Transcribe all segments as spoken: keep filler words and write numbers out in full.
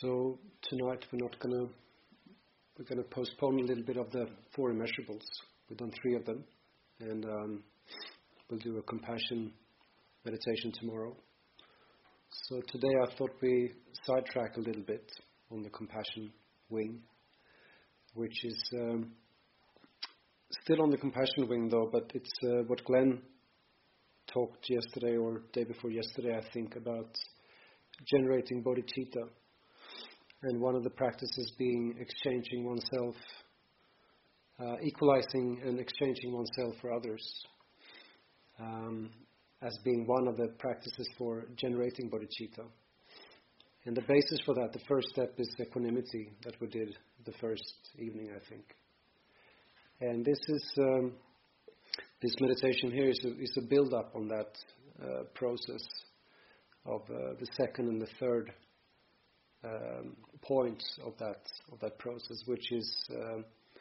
So tonight we're not gonna we're gonna postpone a little bit of the four immeasurables. We've done three of them, and um, we'll do a compassion meditation tomorrow. So today I thought we sidetrack a little bit on the compassion wing, which is um, still on the compassion wing though, but it's uh, what Glenn talked yesterday or day before yesterday, I think, about generating bodhicitta. And one of the practices being exchanging oneself, uh, equalizing and exchanging oneself for others, um, as being one of the practices for generating bodhicitta. And the basis for that, the first step is equanimity that we did the first evening, I think. And this is um, this meditation here is a, is a build-up on that uh, process of uh, the second and the third um, points of that of that process, which is uh,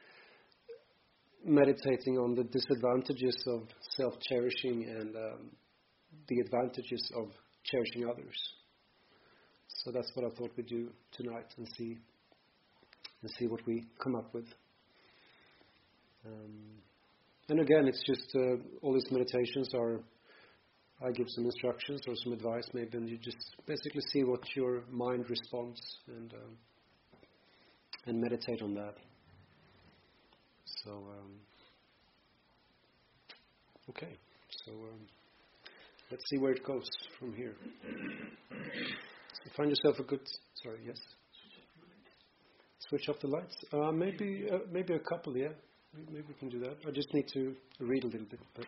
meditating on the disadvantages of self-cherishing and um, the advantages of cherishing others. So that's what I thought we'd do tonight, and see and see what we come up with. Um, and again, it's just uh, all these meditations are, I give some instructions or some advice maybe, and you just basically see what your mind responds, and um, and meditate on that. So um, okay, so um, let's see where it goes from here. So find yourself a good. Sorry, yes. Switch off the lights. Uh, maybe uh, maybe a couple, yeah. Maybe we can do that. I just need to read a little bit. But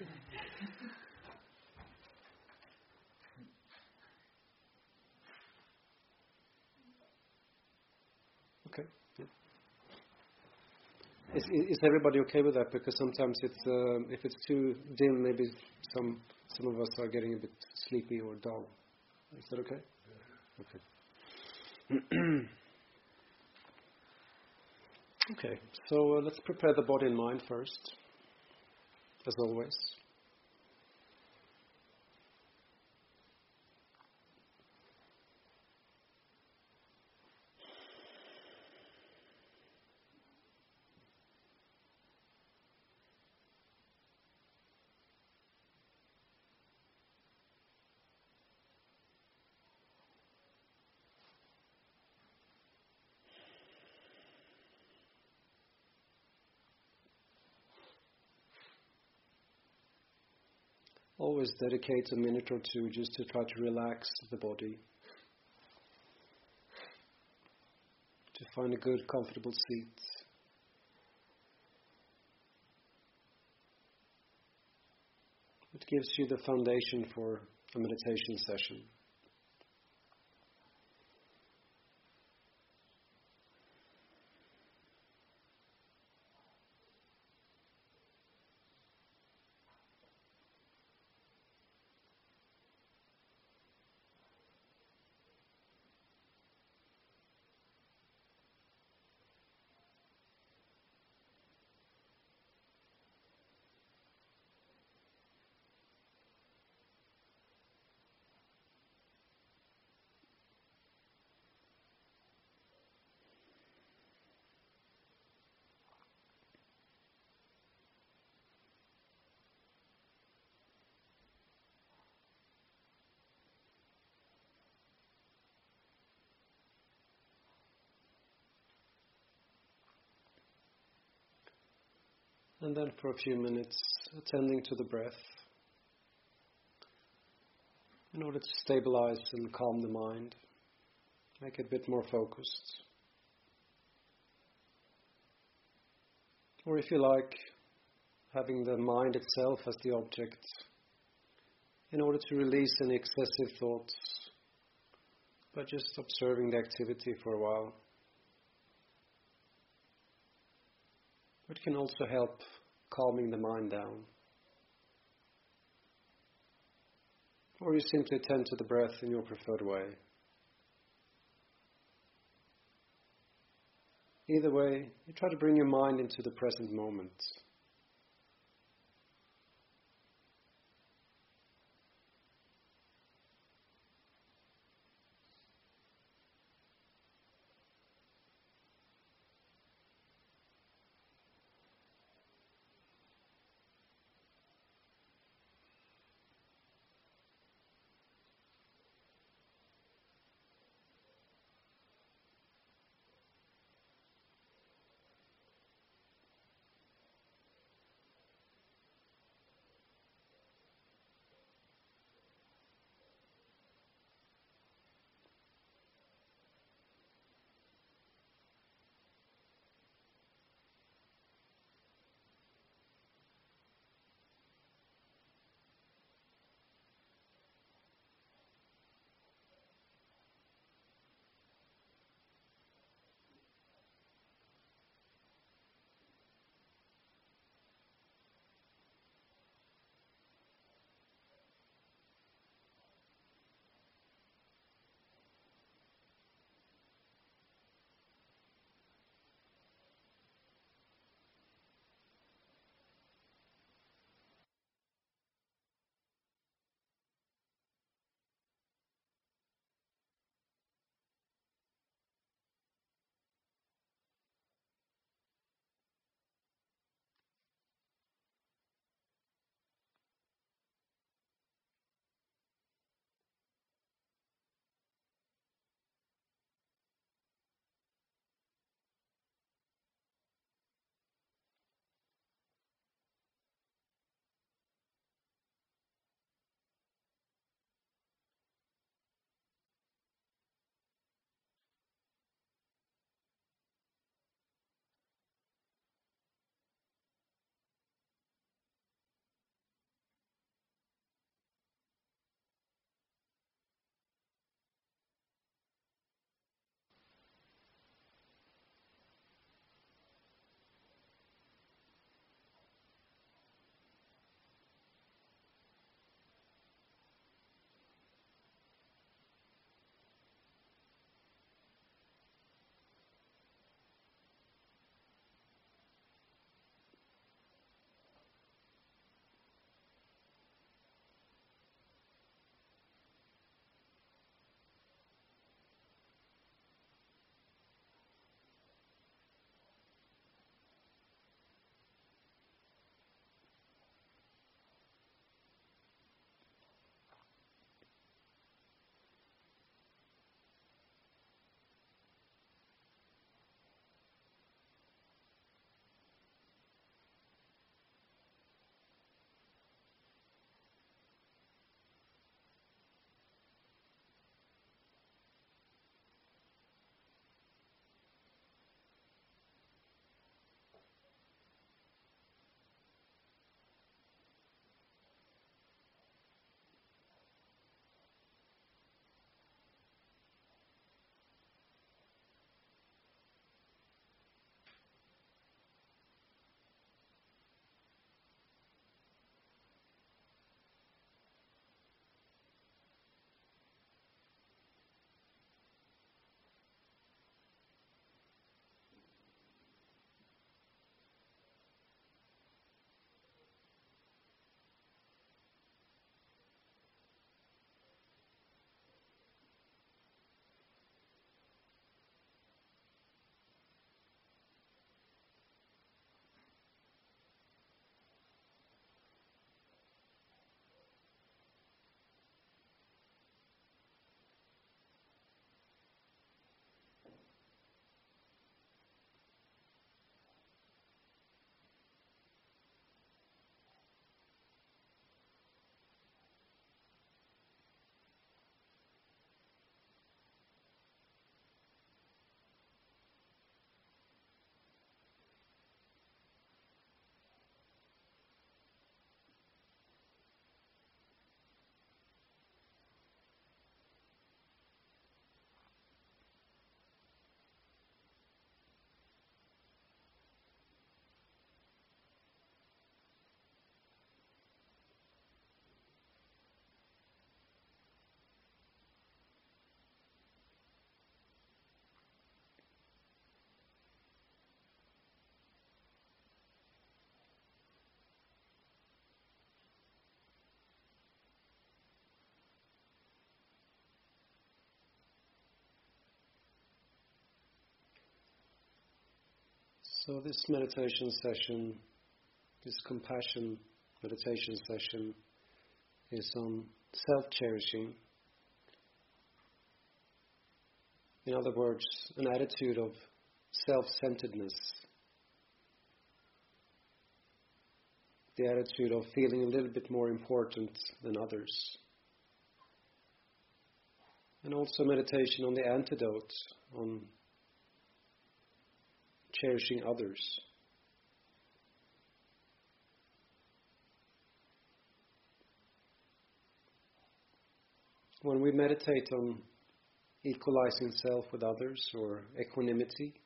okay. Yeah. Is, is everybody okay with that? Because sometimes it's um, if it's too dim, maybe some some of us are getting a bit sleepy or dull. Is that okay? Yeah. Okay. Okay, so uh, let's prepare the body and mind first, as always. Always dedicate a minute or two just to try to relax the body, to find a good, comfortable seat. It gives you the foundation for a meditation session. And then for a few minutes, attending to the breath in order to stabilize and calm the mind, make it a bit more focused. Or if you like, having the mind itself as the object in order to release any excessive thoughts by just observing the activity for a while. It can also help calming the mind down. Or you simply attend to the breath in your preferred way. Either way, you try to bring your mind into the present moment. So this meditation session, this compassion meditation session, is on self-cherishing. In other words, an attitude of self-centeredness. The attitude of feeling a little bit more important than others. And also meditation on the antidote, on cherishing others. When we meditate on equalizing self with others or equanimity,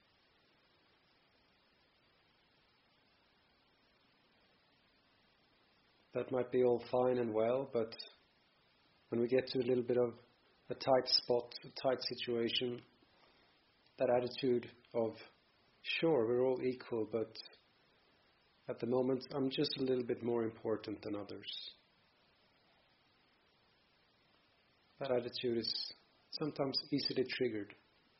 that might be all fine and well, but when we get to a little bit of a tight spot, a tight situation, that attitude of, sure, we're all equal, but at the moment I'm just a little bit more important than others. That attitude is sometimes easily triggered.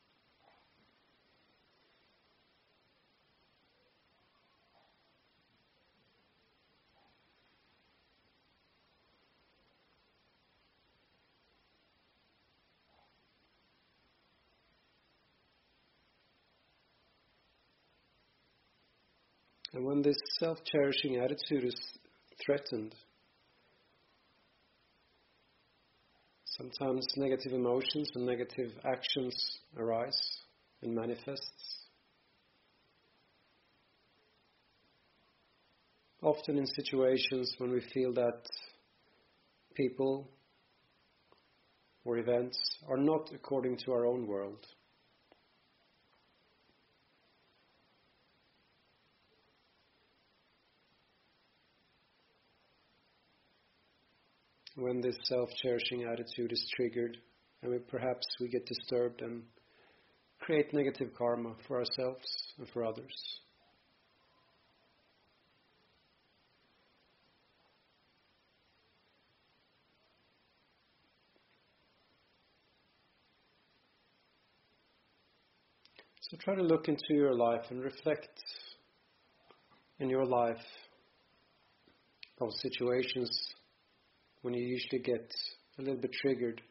And when this self-cherishing attitude is threatened, sometimes negative emotions and negative actions arise and manifests. Often in situations when we feel that people or events are not according to our own world. When this self-cherishing attitude is triggered, and we, perhaps we get disturbed and create negative karma for ourselves and for others. So try to look into your life and reflect in your life of situations when you usually get a little bit triggered,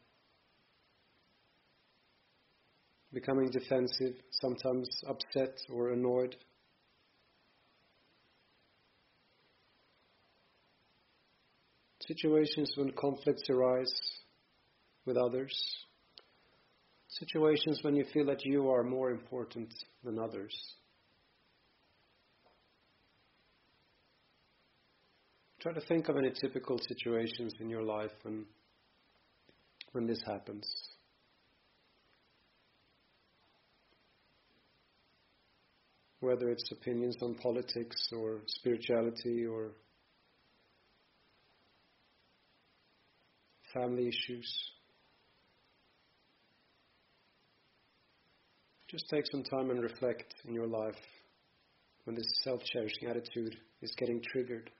becoming defensive, sometimes upset or annoyed. Situations when conflicts arise with others. Situations when you feel that you are more important than others. Try to think of any typical situations in your life when, when this happens. Whether it's opinions on politics or spirituality or family issues. Just take some time and reflect in your life when this self-cherishing attitude is getting triggered.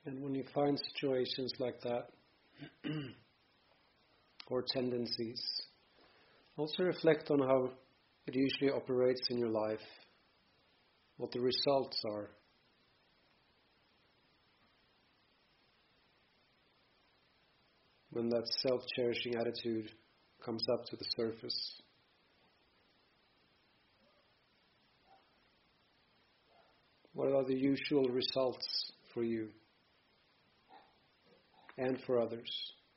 And when you find situations like that, or tendencies, also reflect on how it usually operates in your life, what the results are. When that self-cherishing attitude comes up to the surface. What are the usual results for you and for others?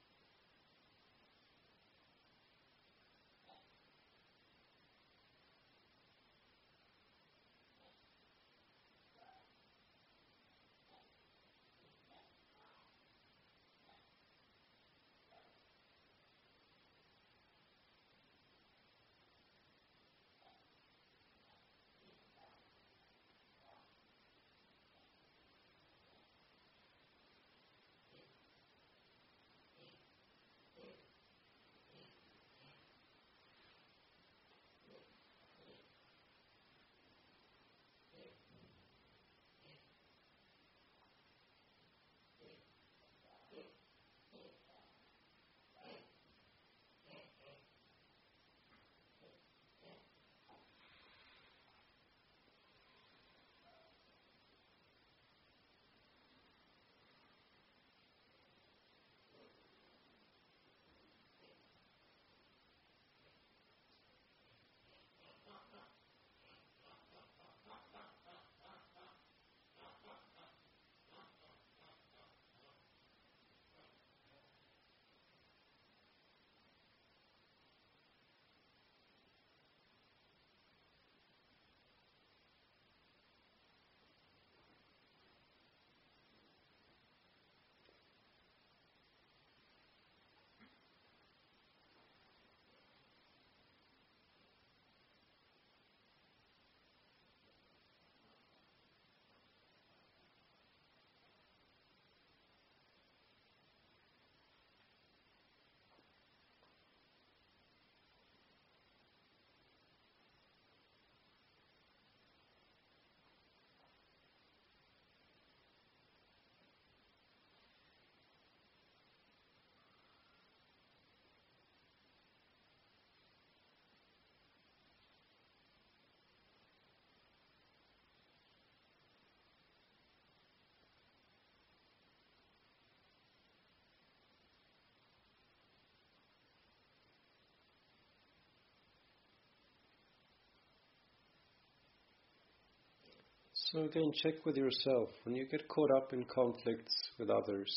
So again, check with yourself. When you get caught up in conflicts with others,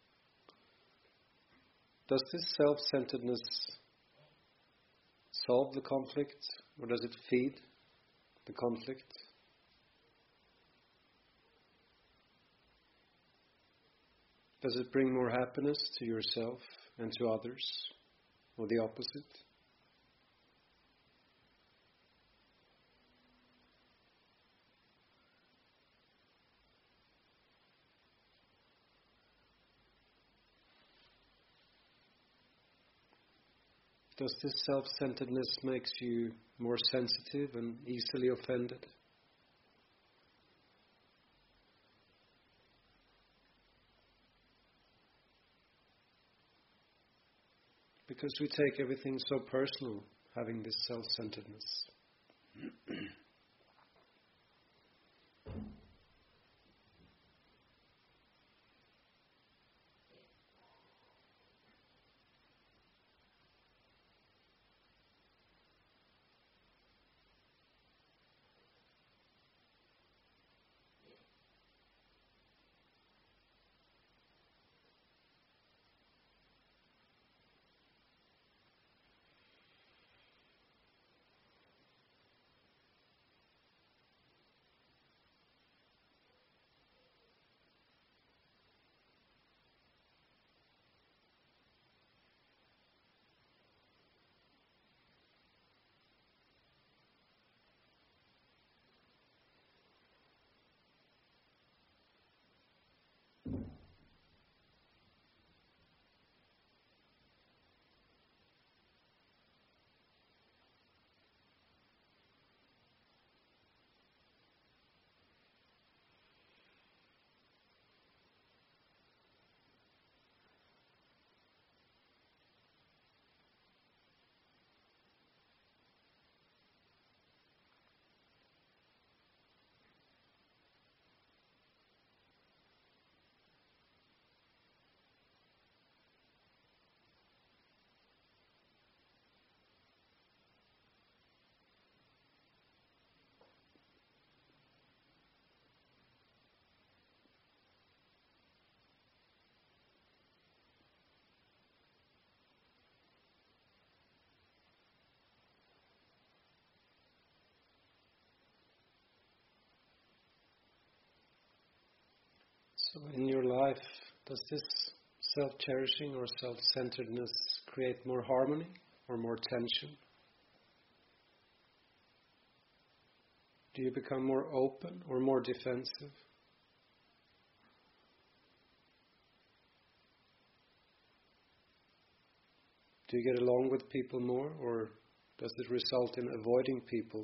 does this self-centeredness solve the conflict, or does it feed the conflict? Does it bring more happiness to yourself and to others, or the opposite? Does this self-centeredness makes you more sensitive and easily offended? Because we take everything so personal, having this self-centeredness. So in your life, does this self-cherishing or self-centeredness create more harmony or more tension? Do you become more open or more defensive? Do you get along with people more, or does it result in avoiding people?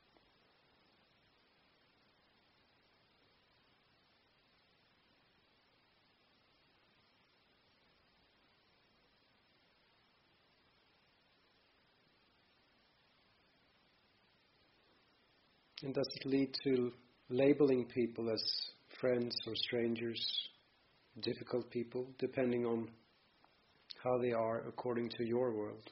And does it lead to labeling people as friends or strangers, difficult people, depending on how they are according to your world?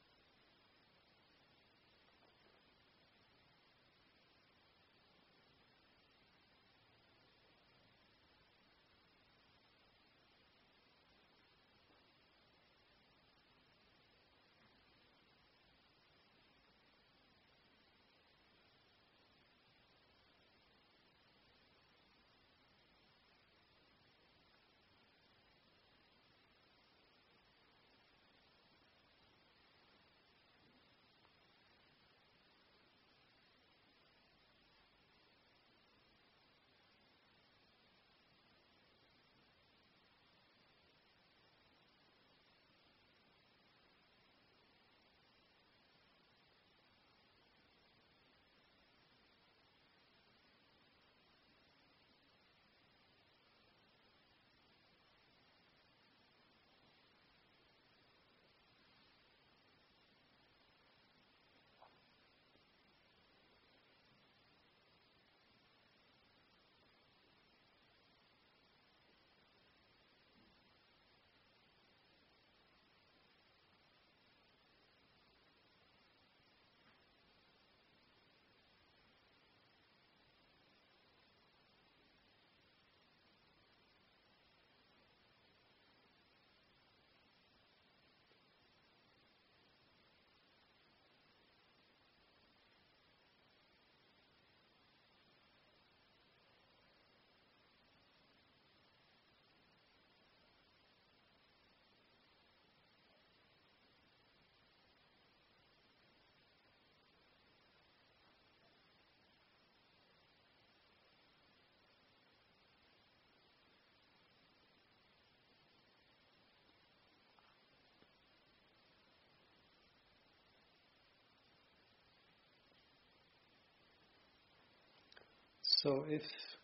So if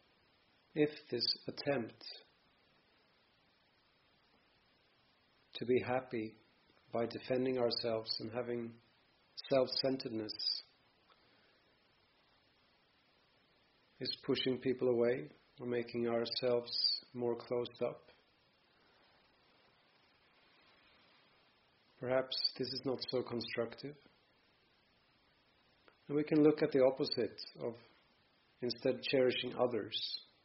if this attempt to be happy by defending ourselves and having self-centeredness is pushing people away or making ourselves more closed up, perhaps this is not so constructive. And we can look at the opposite of instead cherishing others.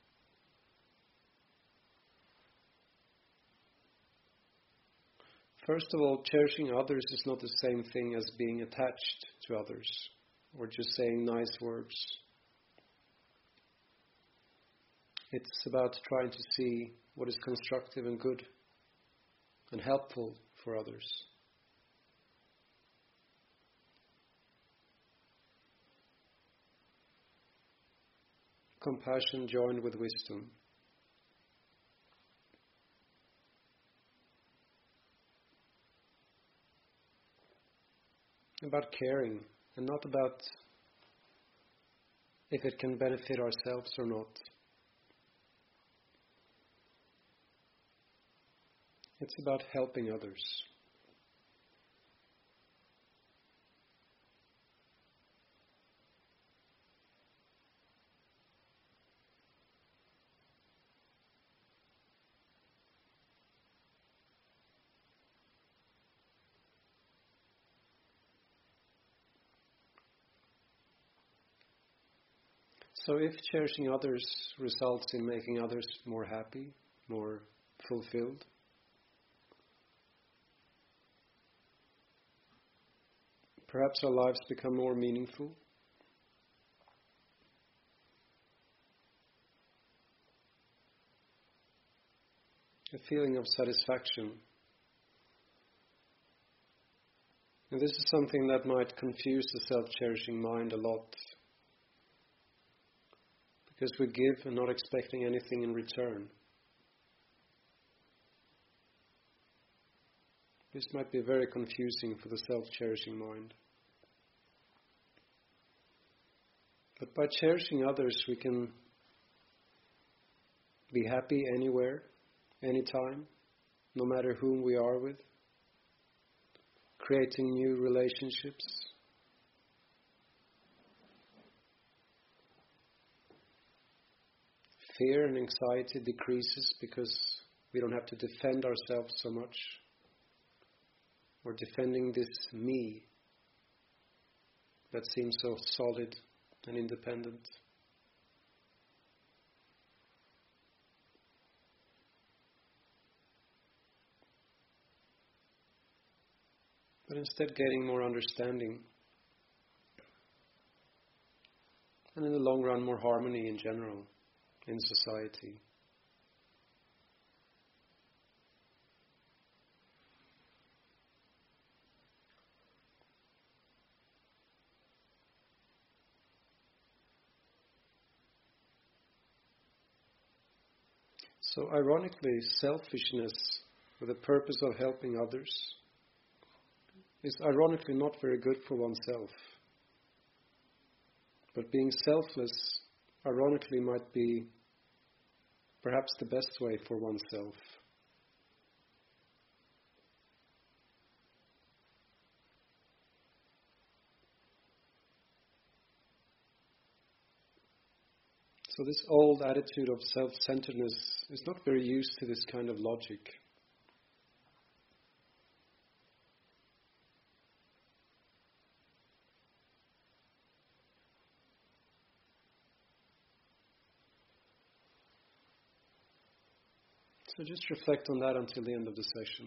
First of all, cherishing others is not the same thing as being attached to others or just saying nice words. It's about trying to see what is constructive and good and helpful for others. Compassion joined with wisdom. About caring and not about if it can benefit ourselves or not. It's about helping others. So if cherishing others results in making others more happy, more fulfilled, perhaps our lives become more meaningful. a feeling of satisfaction. And this is something that might confuse the self-cherishing mind a lot, because we give and not expecting anything in return. This might be very confusing for the self-cherishing mind. But by cherishing others, we can be happy anywhere, anytime, no matter whom we are with, creating new relationships. Fear and anxiety decreases because we don't have to defend ourselves so much. We're defending this me that seems so solid and independent. But instead gaining more understanding, and in the long run more harmony in general in society. So ironically, selfishness with the purpose of helping others is ironically not very good for oneself. But being selfless, ironically, might be perhaps the best way for oneself. So this old attitude of self-centeredness is not very used to this kind of logic. So just reflect on that until the end of the session.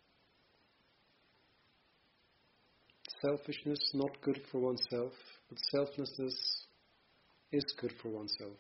Selfishness not good for oneself, but selflessness is good for oneself.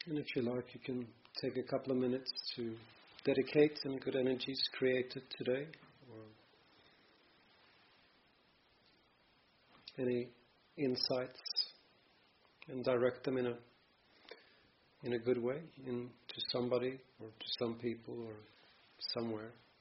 And if you like, you can take a couple of minutes to dedicate any good energies created today, or any insights, and direct them in a in a good way, in to somebody or to some people or somewhere.